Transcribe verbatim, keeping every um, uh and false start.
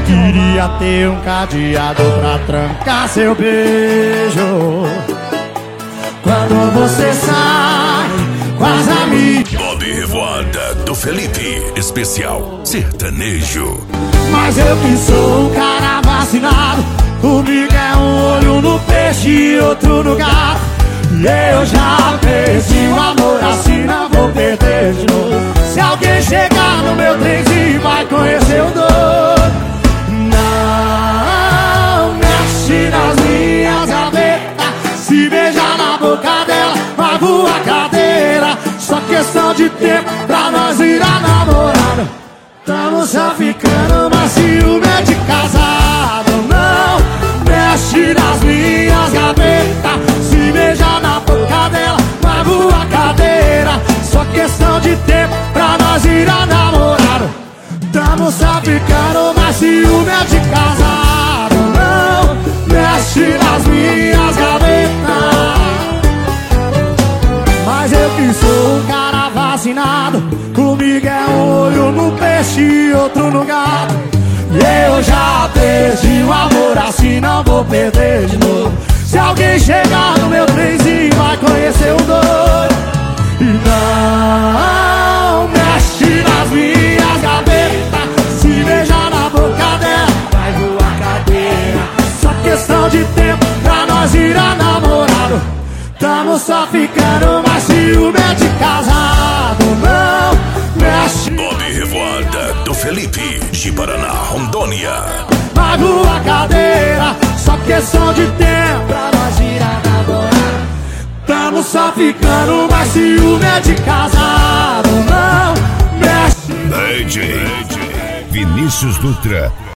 Queria ter um cadeado pra trancar seu beijo quando você sai com as amigas. Bob Revoada do Felipe, especial sertanejo. Mas eu que sou um cara vacinado, comigo é um olho no peixe e outro no gato. E eu já perdi o amor, assim não vou perder de novo. Se alguém chegar no meu trenzinho vai conhecer o dono. Não mexe nas minhas gavetas, se beijar na boca dela vai voar cadeira. Só questão de tempo pra nós virar namorado. Tamo só ficando, mas ciúme é de casado. Não mexe nas minhas gavetas, se beijar na boca dela vai voar cadeira. Só questão de tempo pra nós virar namorado. Tamo só ficando, mas ciúme é de casado. Não mexe nas minhas gavetas. Mas eu que sou um cara vacinado, comigo é um olho no peixe e outro no gato. E eu já perdi o amor, assim não vou perder de novo. Se alguém chegar no meu trenzinho vai conhecer o doido. E não mexe nas minhas gavetas, se beijar na boca dela vai voar cadeira. Só questão de tempo pra nós virar namorado. Tamo só ficando, mas ciúme é de casado. Não mexe. Bob Revoada do Felipe, de Paraná, Rondônia. Vai voar cadeira, só questão de tempo pra nós virar namorado. Tamo só ficando, mas ciúme é de casado. Não mexe. D J Vinícius Dutra.